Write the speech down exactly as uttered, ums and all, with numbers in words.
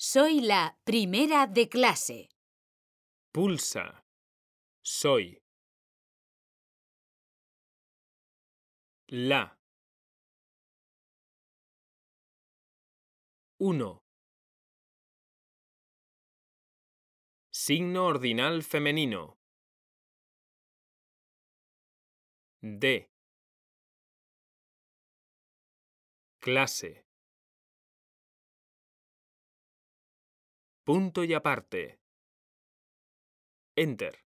Soy la primera de clase. Pulsa. Soy. La. Uno. Signo ordinal femenino. De. Clase. Punto y aparte. Enter.